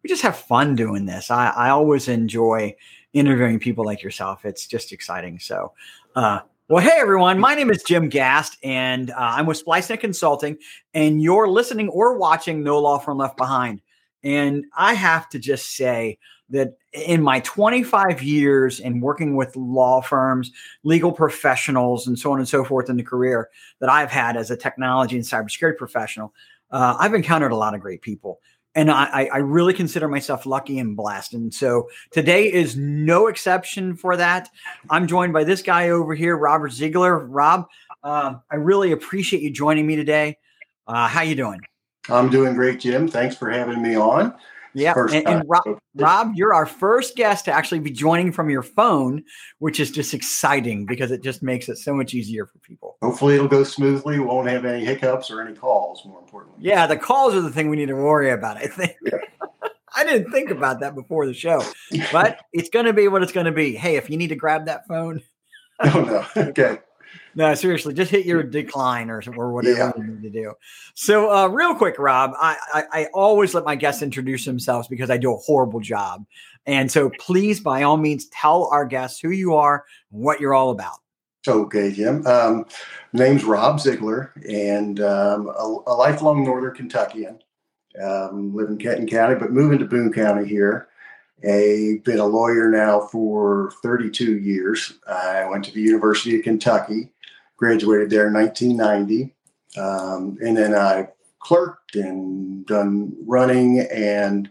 we just have fun doing this. I always enjoy interviewing people like yourself. It's just exciting. So, well, hey, everyone. My name is Jim Gast, and I'm with Splicent Consulting, and you're listening or watching No Law Firm Left Behind. And I have to just say that in my 25 years in working with law firms, legal professionals, and so on and so forth in the career that I've had as a technology and cybersecurity professional, I've encountered a lot of great people. And I really consider myself lucky and blessed. And so today is no exception for that. I'm joined by this guy over here, Robert Ziegler. Rob, I really appreciate you joining me today. How you doing? I'm doing great, Jim. Thanks for having me on. Yeah. And Rob, you're our first guest to actually be joining from your phone, which is just exciting because it just makes it so much easier for people. Hopefully it'll go smoothly. We won't have any hiccups or any calls, more importantly. Yeah, the calls are the thing we need to worry about, I think. Yeah. I didn't think about that before the show, but it's going to be what it's going to be. Hey, if you need to grab that phone. No. Okay. No, seriously, just hit your decline or whatever you need to do. So real quick, Rob, I always let my guests introduce themselves because I do a horrible job. And so please, by all means, tell our guests who you are and what you're all about. Okay, Jim. Name's Rob Ziegler, and a lifelong Northern Kentuckian. Live in Kenton County, but moving to Boone County here. I've been a lawyer now for 32 years. I went to the University of Kentucky, graduated there in 1990. And then I clerked and done running and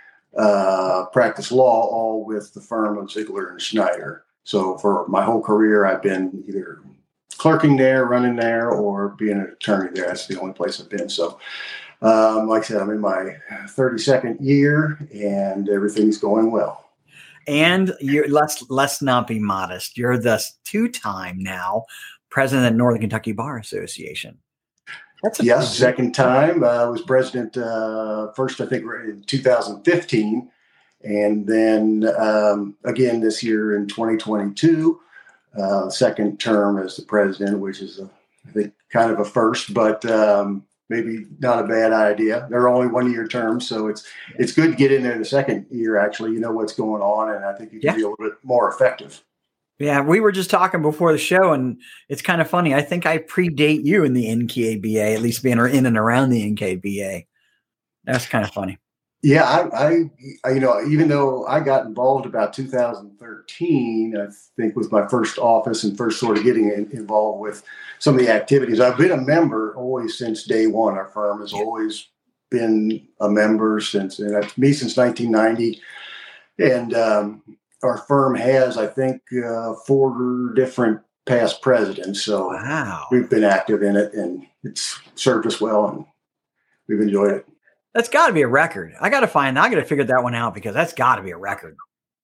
practiced law, all with the firm of Ziegler and Schneider. So for my whole career, I've been either clerking there, running there, or being an attorney there. That's the only place I've been. So like I said, I'm in my 32nd year and everything's going well. And let's not be modest. You're the two-time now president of the Northern Kentucky Bar Association. Yes, second time. I was president first, I think, in 2015. And then again this year in 2022, second term as the president, which is, I think, kind of a first, but maybe not a bad idea. They're only 1-year terms, so it's good to get in there the second year, actually. You know what's going on, and I think you can be a little bit more effective. Yeah, we were just talking before the show, and it's kind of funny. I think I predate you in the NKBA, at least being in and around the NKBA. That's kind of funny. Yeah, I even though I got involved about 2013, I think was my first office and first sort of getting involved with some of the activities. I've been a member always since day one. Our firm has always been a member since 1990. And our firm has, I think, 4 different past presidents. So wow. We've been active in it, and it's served us well, and we've enjoyed it. That's got to be a record. I got to figure that one out because that's got to be a record.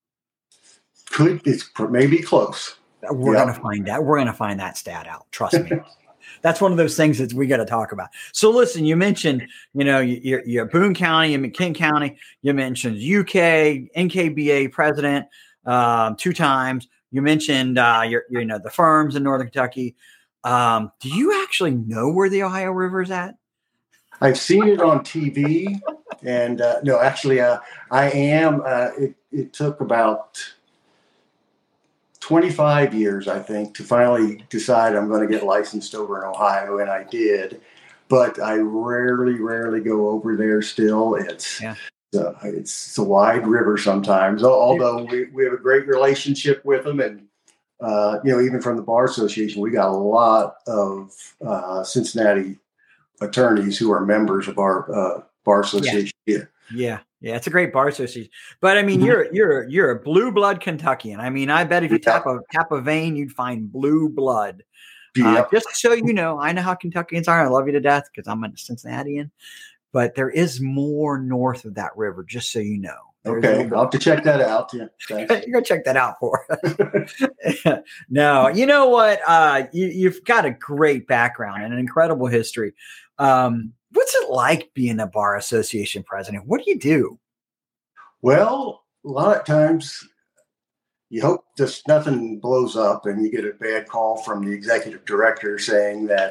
It's maybe close. We're going to find out. We're going to find that stat out. Trust me. That's one of those things that we got to talk about. So listen, you mentioned, you're Boone County, you Kent County, you mentioned UK, NKBA president 2 times. You mentioned, the firms in Northern Kentucky. Do you actually know where the Ohio River is at? I've seen it on TV, and no, actually, I am. It took about 25 years, I think, to finally decide I'm going to get licensed over in Ohio, and I did. But I rarely go over there still. It's a wide river sometimes, although we have a great relationship with them. And, even from the Bar Association, we got a lot of Cincinnati attorneys who are members of our Bar Association. Yeah. It's a great bar association. But I mean, you're a blue blood Kentuckian. I mean, I bet if you tap a vein, you'd find blue blood. Just so you know, I know how Kentuckians are. I love you to death because I'm a Cincinnatian. But there is more north of that river, just so you know. Okay, I'll have to check that out. Yeah, thanks. You're gonna check that out for us. No, you know what? You've got a great background and an incredible history. What's it like being a bar association president? What do you do? Well, a lot of times you hope just nothing blows up and you get a bad call from the executive director saying that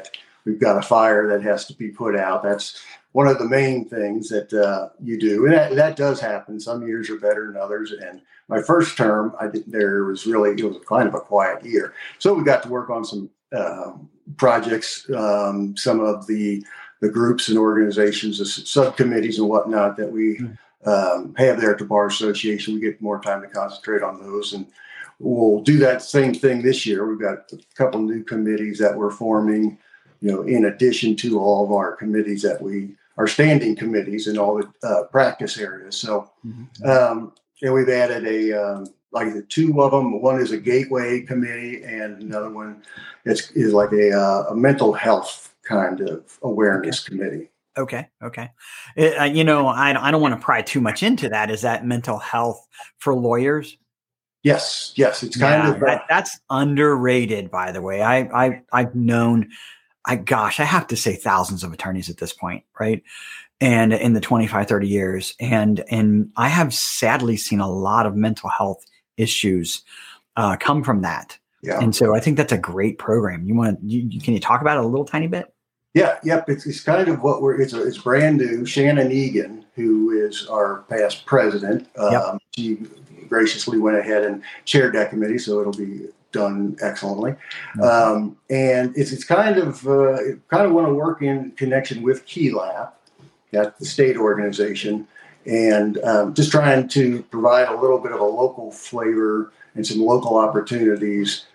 we've got a fire that has to be put out. That's one of the main things that you do. And that does happen. Some years are better than others. And my first term, it was kind of a quiet year. So we got to work on some projects, some of the groups and organizations, the subcommittees and whatnot that we have there at the Bar Association. We get more time to concentrate on those. And we'll do that same thing this year. We've got a couple new committees that we're forming, in addition to all of our committees that are standing committees in all the practice areas. So, and we've added like two of them. One is a gateway committee, and another one is like a mental health kind of awareness committee. Okay. I don't want to pry too much into that. Is that mental health for lawyers? Yes. It's kind of that's underrated, by the way. I've known, I have to say thousands of attorneys at this point, right? And in the 25, 30 years. And I have sadly seen a lot of mental health issues come from that. Yeah. And so I think that's a great program. Can you talk about it a little tiny bit? Yeah. Yep. It's kind of it's brand new. Shannon Egan, who is our past president, she graciously went ahead and chaired that committee. So it'll be done excellently. And it's kind of want to work in connection with KeyLab, that's the state organization, and just trying to provide a little bit of a local flavor and some local opportunities.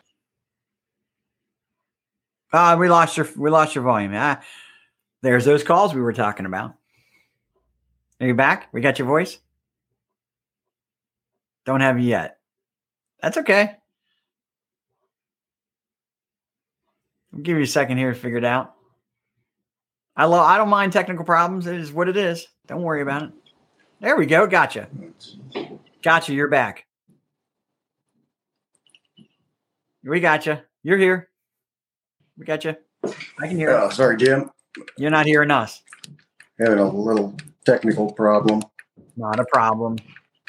We lost your volume. There's those calls we were talking about. Are you back? We got your voice? Don't have you yet. That's okay. I'll give you a second here to figure it out. I don't mind technical problems. It is what it is. Don't worry about it. There we go. Gotcha. You're back. We gotcha. You're here. We gotcha. I can hear you. Sorry, Jim. You're not hearing us. Having a little technical problem. Not a problem.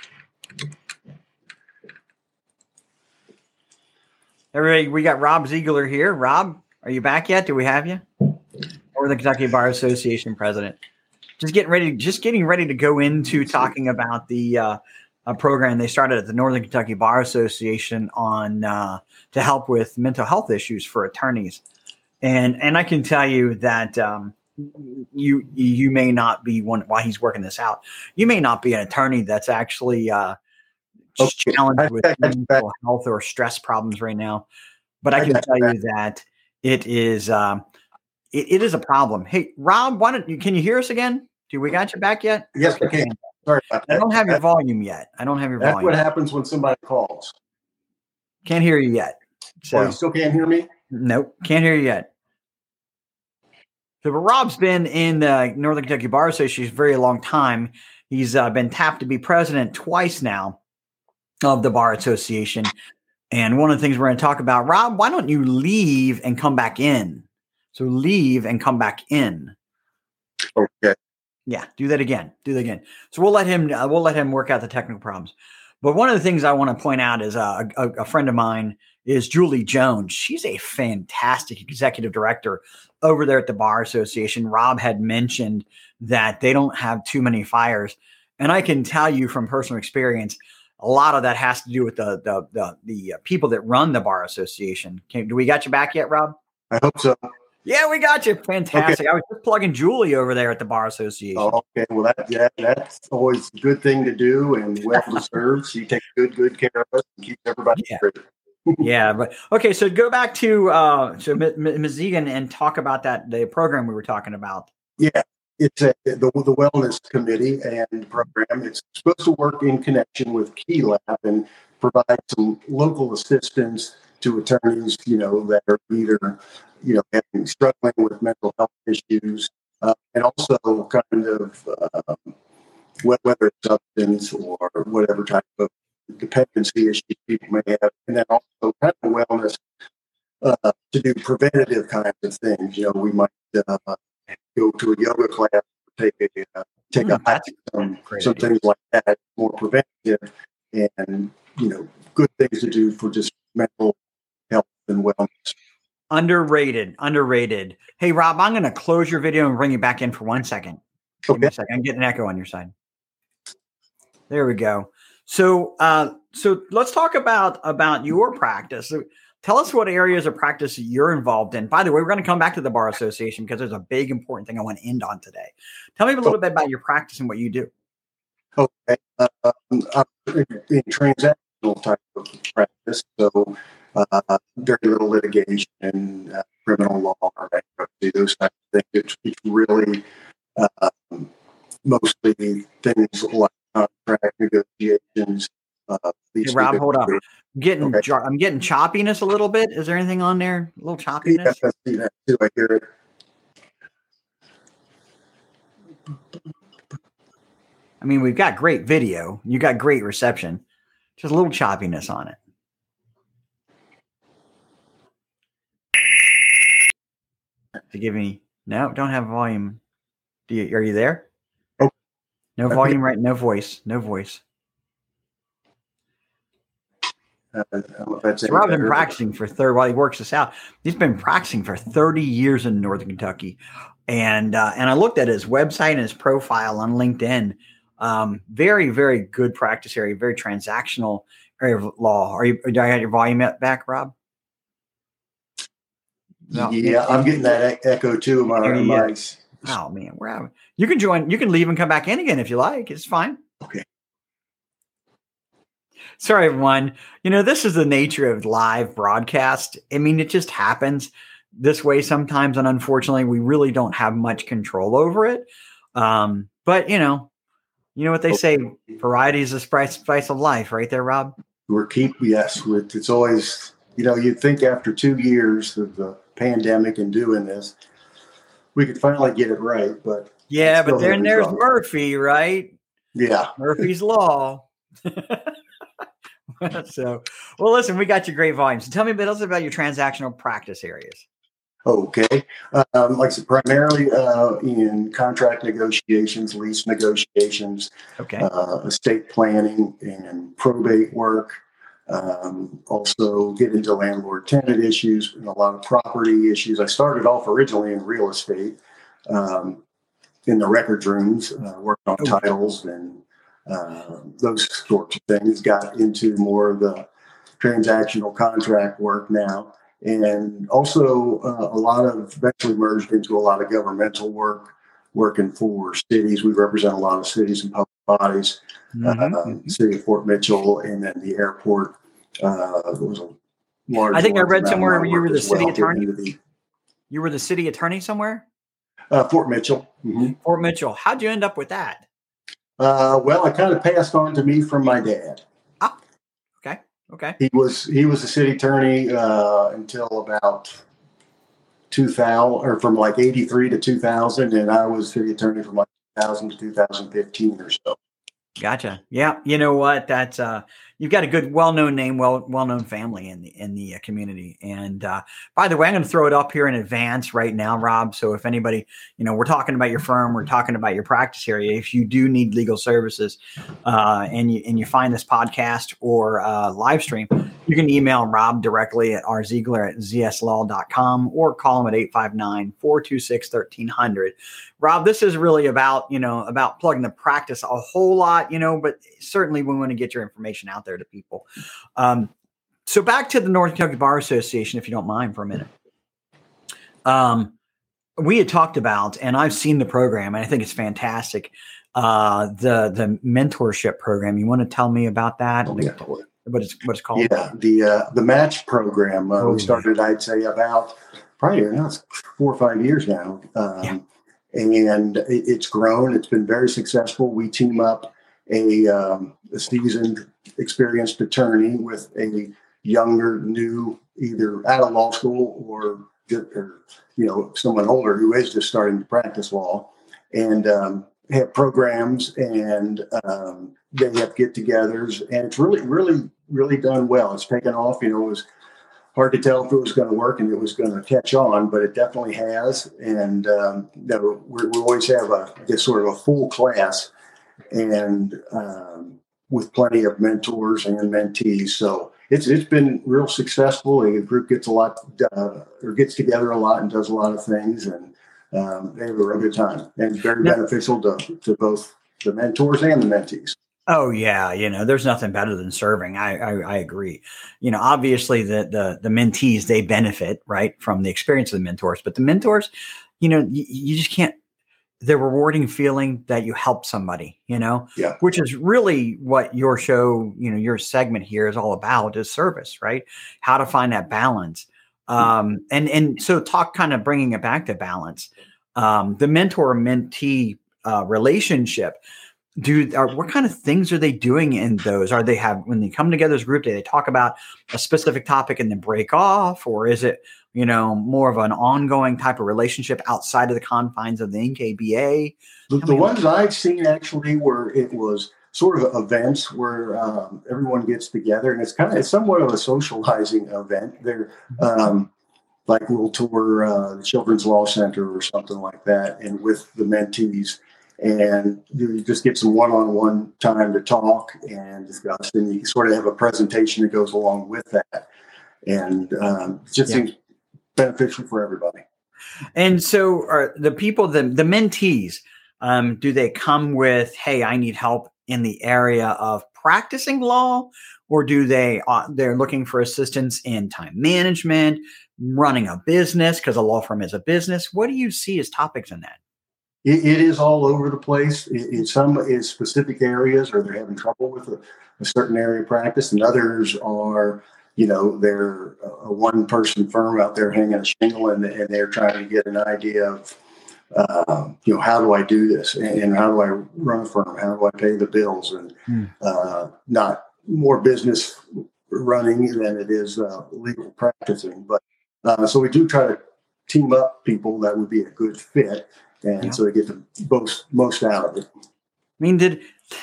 Everybody, we got Rob Ziegler here. Rob, are you back yet? Do we have you? Northern Kentucky Bar Association president. Just getting ready to go into talking about the a program they started at the Northern Kentucky Bar Association on to help with mental health issues for attorneys. And I can tell you that you may not be one while he's working this out. You may not be an attorney that's actually challenged with mental health or stress problems right now, but I can tell you that it is it is a problem. Hey, Rob, can you hear us again? Do we got you back yet? Yes, I can. Sorry about that. I don't have your volume yet. That's what happens when somebody calls. Can't hear you yet. So you still can't hear me? Nope, can't hear you yet. So, but Rob's been in the Northern Kentucky Bar Association a very long time. He's been tapped to be president twice now of the Bar Association. And one of the things we're going to talk about, Rob, why don't you leave and come back in? So leave and come back in. Okay. Yeah, do that again. So we'll let him work out the technical problems. But one of the things I want to point out is a friend of mine is Julie Jones. She's a fantastic executive director over there at the Bar Association. Rob had mentioned that they don't have too many fires. And I can tell you from personal experience, a lot of that has to do with the people that run the Bar Association. Do we got you back yet, Rob? I hope so. Yeah, we got you. Fantastic. Okay. I was just plugging Julie over there at the Bar Association. Oh, okay. Well, that's always a good thing to do and well deserved. She takes good care of us and keeps everybody straight. Yeah, but okay. So go back to Ms. Egan and talk about the program we were talking about. Yeah, it's the Wellness Committee and program. It's supposed to work in connection with KeyLab and provide some local assistance to attorneys, that are either struggling with mental health issues, and also kind of whether it's substance or whatever type of dependency issues people may have, and then also kind of wellness to do preventative kinds of things. We might go to a yoga class, take a hike, some things like that, more preventative, and good things to do for just mental health and wellness. Underrated, underrated. Hey, Rob, I'm going to close your video and bring you back in for 1 second. Give me a second. I'm getting an echo on your side. There we go. So let's talk about your practice. So tell us what areas of practice you're involved in. By the way, we're going to come back to the Bar Association because there's a big important thing I want to end on today. Tell me a little bit about your practice and what you do. Okay. I'm in transactional type of practice, so very little litigation, criminal law, or bankruptcy, those types of things. It's really mostly things like contract negotiations. Hey, Rob, hold up. I'm getting choppiness a little bit. Is there anything on there? A little choppiness? Yeah, I see that too. I hear it. I mean, we've got great video. You got great reception. Just a little choppiness on it. Forgive me. No, don't have volume. Are you there? Oh. No volume, right? No voice. No voice. So Rob's been practicing for while he works this out. He's been practicing for 30 years in Northern Kentucky. And I looked at his website and his profile on LinkedIn. Very, very good practice area, very transactional area of law. Do I have your volume back, Rob? No. Yeah, I'm getting that echo too. Oh man, you can join. You can leave and come back in again if you like. It's fine. Okay. Sorry, everyone. This is the nature of live broadcast. I mean, it just happens this way sometimes, and unfortunately, we really don't have much control over it. But you know what they say: variety is the spice of life, right there, Rob. It's always, you'd think after 2 years of the pandemic and doing this, we could finally get it right. But yeah, but then there's Murphy, right? Yeah, Murphy's Law. So, well, listen, we got your great volume. So tell me a bit else about your transactional practice areas. Okay. Like I said, primarily in contract negotiations, lease negotiations, estate planning and probate work. Also get into landlord-tenant issues and a lot of property issues. I started off originally in real estate, in the records rooms, worked on titles and those sorts of things. Got into more of the transactional contract work now. And also eventually merged into a lot of governmental work, working for cities. We represent a lot of cities and public bodies, city of Fort Mitchell, and then the airport. Was a large. I think I read somewhere you were the city attorney. You were the city attorney somewhere? Fort Mitchell. Mm-hmm. Fort Mitchell. How'd you end up with that? Well, I kind of passed on to me from my dad. Okay. He was the city attorney until about 2000, or from like 83 to 2000, and I was city attorney from like 2000 to 2015 or so. Gotcha. Yeah. You know what? That's you've got a good, well-known name, well-known family in the community. And by the way, I'm going to throw it up here in advance right now, Rob. So if anybody, we're talking about your firm, we're talking about your practice area. If you do need legal services, and you find this podcast or live stream, you can email Rob directly at rziegler@zslaw.com or call him at 859-426-1300. Rob, this is really about plugging the practice a whole lot, but certainly we want to get your information out there to people. So back to the Northern Kentucky Bar Association, if you don't mind for a minute. We had talked about, and I've seen the program, and I think it's fantastic. The mentorship program. You want to tell me about that? What it's called? Yeah, the match program. We started, I'd say, about probably 4 or 5 years now. And it's grown. It's been very successful. We team up a seasoned, experienced attorney with a younger, new, either out of law school or someone older who is just starting to practice law, and have programs, and they have get-togethers, and it's really, really, really done well. It's taken off. It was hard to tell if it was going to work and it was going to catch on, but it definitely has. And we always have this sort of a full class, and with plenty of mentors and mentees. So it's been real successful. The group gets a lot, or gets together a lot and does a lot of things, and they have a real good time, and it's very beneficial to both the mentors and the mentees. Oh yeah, there's nothing better than serving. I agree. Obviously the mentees, they benefit, right, from the experience of the mentors, but the mentors, you just can't. The rewarding feeling that you help somebody, which is really what your show, your segment here is all about, is service, right? How to find that balance. And so talk, kind of bringing it back to balance. The mentor-mentee relationship. What kind of things are they doing in those? When they come together as a group, do they talk about a specific topic and then break off, or is it, more of an ongoing type of relationship outside of the confines of the NKBA? The ones I've seen actually where it was sort of events where everyone gets together, and it's somewhat of a socializing event. They're like we'll tour the Children's Law Center or something like that, and with the mentees. And you just get some one-on-one time to talk and discuss, and you sort of have a presentation that goes along with that. And it just seems beneficial for everybody. And so are the people, the mentees, do they come with, hey, I need help in the area of practicing law, or do they're looking for assistance in time management, running a business, because a law firm is a business? What do you see as topics in that? It is all over the place. In some is specific areas, or they're having trouble with a certain area of practice, and others are, they're a one-person firm out there hanging a shingle, and they're trying to get an idea of, how do I do this, and how do I run a firm, how do I pay the bills, and not more business running than it is legal practicing. But so we do try to team up people that would be a good fit. And so they get the most out of it. I mean,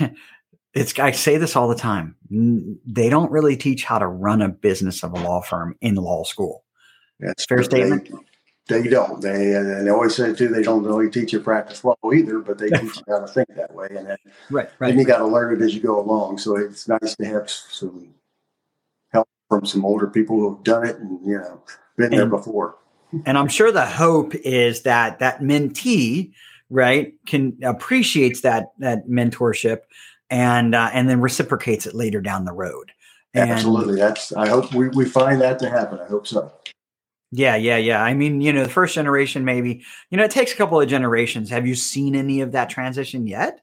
I say this all the time. They don't really teach how to run a business of a law firm in law school. That's fair statement. They don't. They always say too. They don't really teach you practice law either, but they teach you how to think that way, and then you got to learn it as you go along. So it's nice to have some help from some older people who've done it and been there before. And I'm sure the hope is that mentee, right, appreciates that mentorship and then reciprocates it later down the road. Absolutely. I hope we find that to happen. I hope so. Yeah. I mean, the first generation, maybe, it takes a couple of generations. Have you seen any of that transition yet?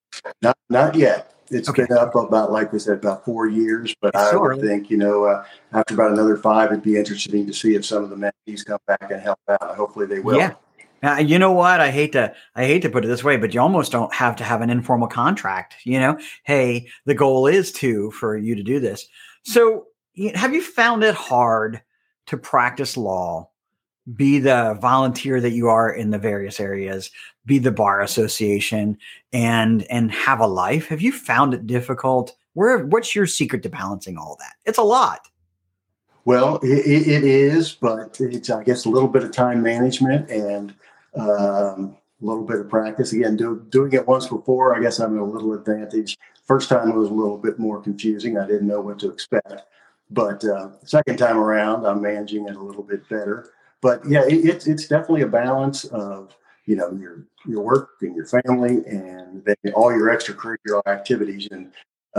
Not yet. It's been up about, like we said, about 4 years, but I would think, after about another 5, it'd be interesting to see if some of the mentees come back and help out. Hopefully they will. Yeah. You know what? I hate to put it this way, but you almost don't have to have an informal contract. Hey, the goal is for you to do this. So have you found it hard to practice law, be the volunteer that you are in the various areas, be the bar association, and have a life? Have you found it difficult? What's your secret to balancing all that? It's a lot. Well, it is, but it's, I guess, a little bit of time management and a little bit of practice. Again, doing it once before, I guess I'm at a little advantage. First time it was a little bit more confusing. I didn't know what to expect. But second time around, I'm managing it a little bit better. But yeah, it's definitely a balance of, your work and your family and then all your extracurricular activities. And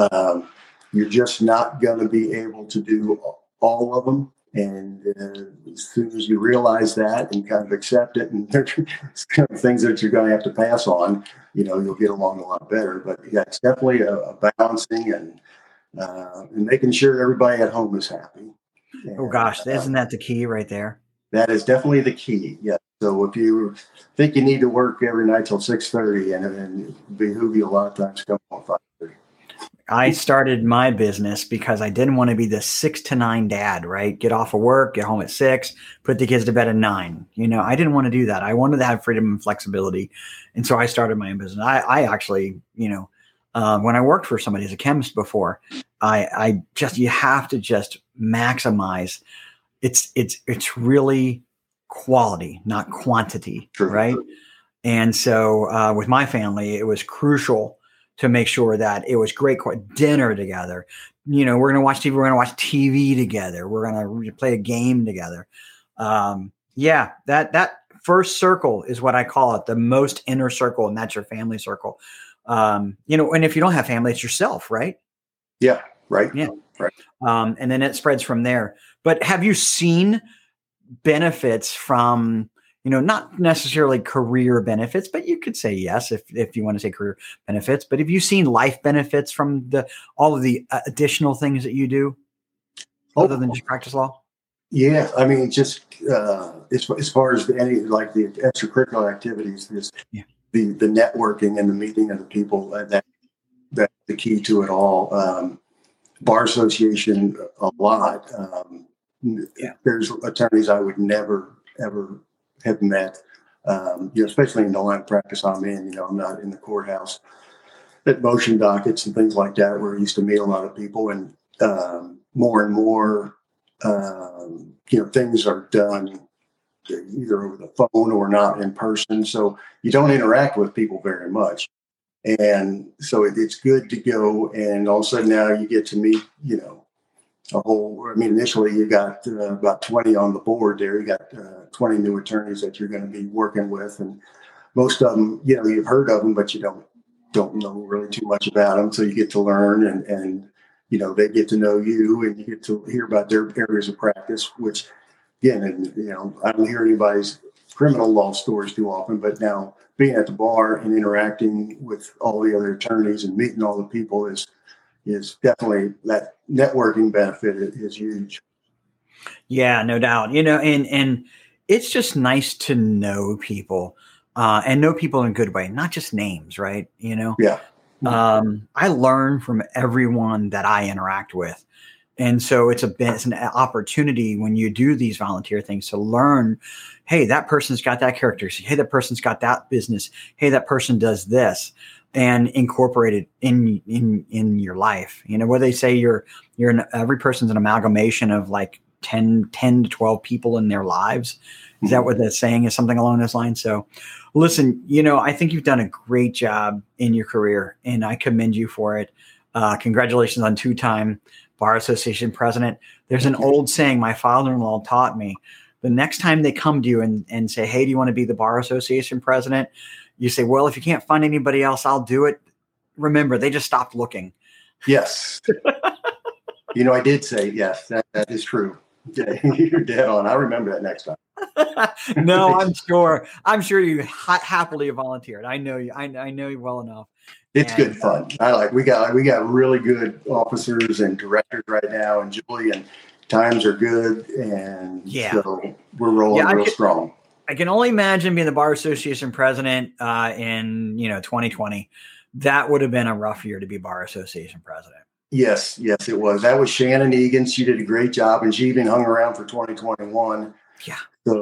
you're just not going to be able to do all of them. And as soon as you realize that and kind of accept it, and there's kind of things that you're going to have to pass on, you'll get along a lot better. But yeah, it's definitely a balancing and making sure everybody at home is happy. And, oh gosh, isn't that the key right there? That is definitely the key. Yeah. So if you think you need to work every night till 6:30, and behoove you a lot of times come on 5:30. I started my business because I didn't want to be the 6 to 9 dad, right? Get off of work, get home at 6, put the kids to bed at 9. I didn't want to do that. I wanted to have freedom and flexibility. And so I started my own business. I actually, when I worked for somebody as a chemist before, you have to just maximize. It's really quality, not quantity. True. Right. And so with my family, it was crucial to make sure that it was great dinner together. You know, we're going to watch TV. We're going to watch TV together. We're going to play a game together. Yeah, that first circle is what I call it, the most inner circle, and that's your family circle. You know, and if you don't have family, it's yourself, right? Yeah, right. Yeah. Right. And then it spreads from there. But have you seen benefits from, you know, not necessarily career benefits, but you could say yes if you want to say career benefits. But have you seen life benefits from all of the additional things that you do other than just practice law? Yeah, I mean, just as far as any like the extracurricular activities, the networking and the meeting of the people, that's the key to it all. Bar association a lot. There's attorneys I would never ever have met, you know, especially in the line of practice I'm in. You know, I'm not in the courthouse at motion dockets and things like that, where I used to meet a lot of people, and more and more, you know, things are done either over the phone or not in person, so you don't interact with people very much. And so it's good to go, and all of a sudden now you get to meet, you know, I mean, initially you got about 20 on the board there. You got 20 new attorneys that you're going to be working with. And most of them, you know, you've heard of them, but you don't know really too much about them. So you get to learn, and, you know, they get to know you, and you get to hear about their areas of practice, which, again, and, you know, I don't hear anybody's criminal law stories too often, but now being at the bar and interacting with all the other attorneys and meeting all the people is definitely, that networking benefit is huge. Yeah, no doubt. You know, and it's just nice to know people, and know people in a good way, not just names, right? You know? Yeah. I learn from everyone that I interact with. And so it's an opportunity when you do these volunteer things to learn, hey, that person's got that character. Hey, that person's got that business. Hey, that person does this, and incorporate it in your life. You know, where they say every person's an amalgamation of like 10 to 12 people in their lives. Is that what that's saying, is something along those lines? So listen, you know, I think you've done a great job in your career, and I commend you for it. Congratulations on 2-time Bar Association president. There's an old saying my father-in-law taught me. The next time they come to you and say, hey, do you want to be the Bar Association president? You say, well, if you can't find anybody else, I'll do it. Remember, they just stopped looking. Yes. You know, I did say, yes, that is true. You're dead on. I remember that next time. No, I'm sure you happily volunteered. I know you. I know you well enough. It's good fun. We got really good officers and directors right now, and Julie, and times are good, and so we're rolling real strong. I can only imagine being the Bar Association president in 2020. That would have been a rough year to be Bar Association president. Yes, it was. That was Shannon Egan. She did a great job, and she even hung around for 2021. Yeah.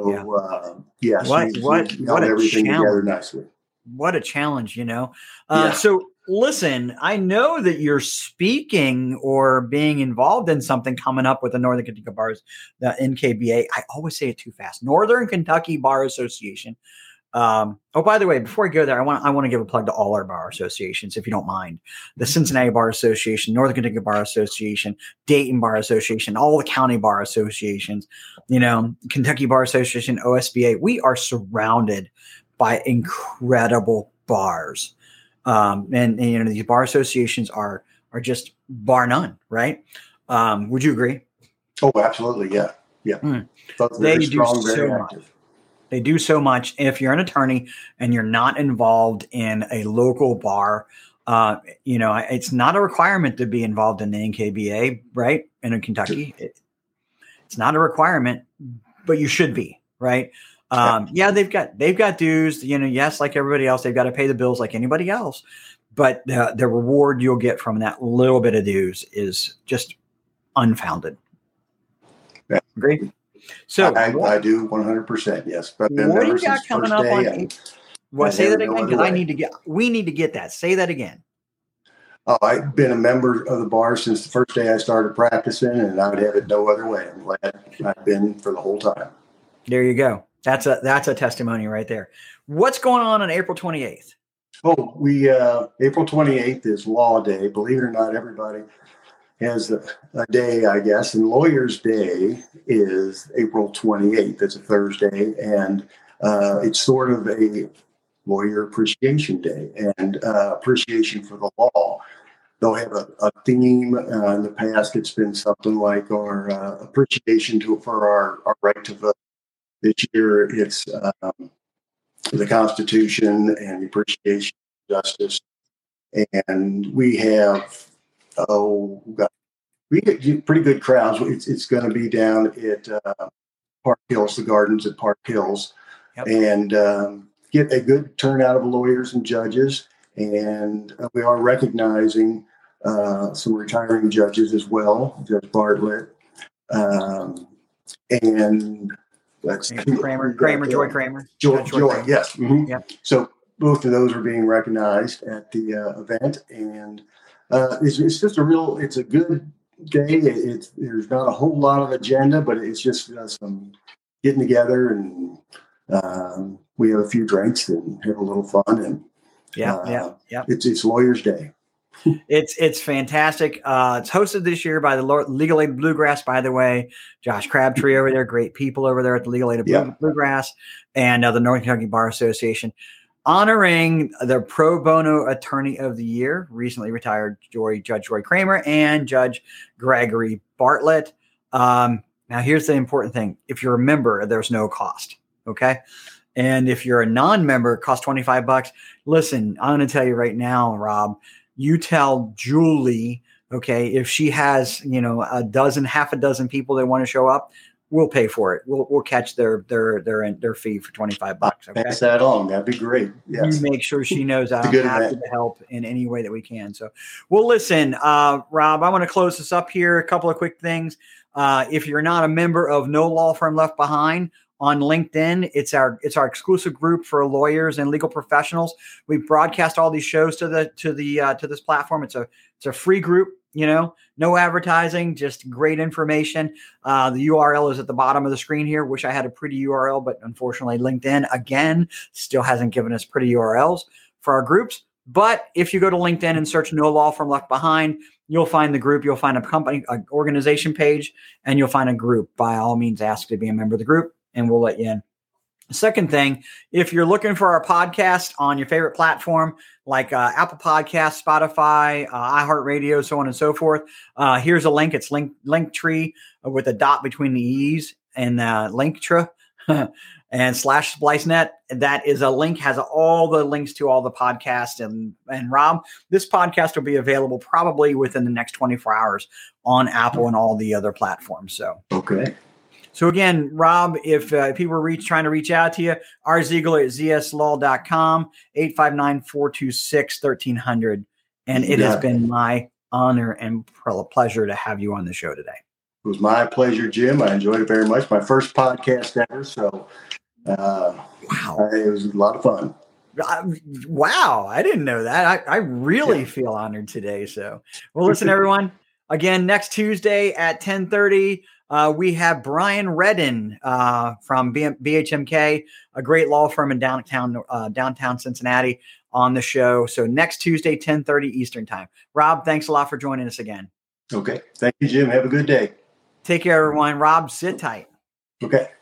So she held everything together nicely. What a challenge, you know. So listen, I know that you're speaking or being involved in something coming up with the Northern Kentucky Bars, the NKBA. I always say it too fast. Northern Kentucky Bar Association. By the way, before I go there, I want to give a plug to all our bar associations, if you don't mind. The Cincinnati Bar Association, Northern Kentucky Bar Association, Dayton Bar Association, all the county bar associations, you know, Kentucky Bar Association, OSBA. We are surrounded by incredible bars. And you know, these bar associations are just bar none, right? Would you agree? Oh, absolutely. Yeah. They do so much. They do so much. If you're an attorney and you're not involved in a local bar, you know, it's not a requirement to be involved in the NKBA, right? In Kentucky, it's not a requirement, but you should be, right? They've got dues, you know, yes, like everybody else, they've got to pay the bills like anybody else, but the reward you'll get from that little bit of dues is just unfounded. Yeah. Agree? So I do 100%. Yes. What do you got coming up on? Say that again, because we need to get that. Say that again. Oh, I've been a member of the bar since the first day I started practicing, and I would have it no other way. I'm glad I've been for the whole time. There you go. That's a testimony right there. What's going on April 28th? Oh, April 28th is Law Day. Believe it or not, everybody has a day, I guess. And Lawyers Day is April 28th. It's a Thursday. And it's sort of a Lawyer Appreciation Day and appreciation for the law. They'll have a theme. In the past, it's been something like our appreciation for our right to vote. This year, it's the Constitution and the appreciation of justice. And we have, we get pretty good crowds. It's going to be down at Park Hills, the gardens at Park Hills, yep. And get a good turnout of lawyers and judges. And we are recognizing some retiring judges as well, Judge Bartlett, and that's Joy Kramer. Joy, yes. Mm-hmm. Yep. So both of those are being recognized at the event, and it's just it's a good day. There's not a whole lot of agenda, but it's just some getting together, and we have a few drinks and have a little fun, and it's Lawyers Day. It's fantastic. It's hosted this year by the Legal Aid Bluegrass, by the way. Josh Crabtree over there, great people over there at the Legal Aid Bluegrass, and the Northern Kentucky Bar Association, honoring the pro bono attorney of the year, recently retired Judge Joy Kramer and Judge Gregory Bartlett. Now, here's the important thing. If you're a member, there's no cost, okay? And if you're a non-member, it costs $25. Listen, I'm going to tell you right now, Rob, you tell Julie, okay, if she has, half a dozen people that want to show up, we'll pay for it. We'll catch their fee for $25. Okay? Pass that on. That'd be great. Yes. You make sure she knows I'm happy to help in any way that we can. So, well, listen, Rob, I want to close this up here. A couple of quick things. If you're not a member of No Law Firm Left Behind on LinkedIn, it's our exclusive group for lawyers and legal professionals. We broadcast all these shows to this platform. It's a free group. No advertising, just great information. The URL is at the bottom of the screen here. Wish I had a pretty URL, but unfortunately, LinkedIn, again, still hasn't given us pretty URLs for our groups. But if you go to LinkedIn and search No Law Firm Left Behind, you'll find the group. You'll find a company, an organization page, and you'll find a group. By all means, ask to be a member of the group, and we'll let you in. Second thing, if you're looking for our podcast on your favorite platform, like Apple Podcasts, Spotify, iHeartRadio, so on and so forth, here's a link. It's Linktree with a dot between the E's and Linktree and /SpliceNet. That is a link, has all the links to all the podcasts. And Rob, this podcast will be available probably within the next 24 hours on Apple and all the other platforms. So, okay. So again, Rob, if people are trying to reach out to you, R. Ziegler at zslaw.com, 859-426-1300. And it has been my honor and pleasure to have you on the show today. It was my pleasure, Jim. I enjoyed it very much. My first podcast ever. So wow, it was a lot of fun. Wow. I didn't know that. I really feel honored today. So, well, listen, everyone, again, next Tuesday at 10:30, we have Brian Redden from BHMK, a great law firm in downtown Cincinnati, on the show. So next Tuesday, 10:30 Eastern time. Rob, thanks a lot for joining us again. Okay. Thank you, Jim. Have a good day. Take care, everyone. Rob, sit tight. Okay.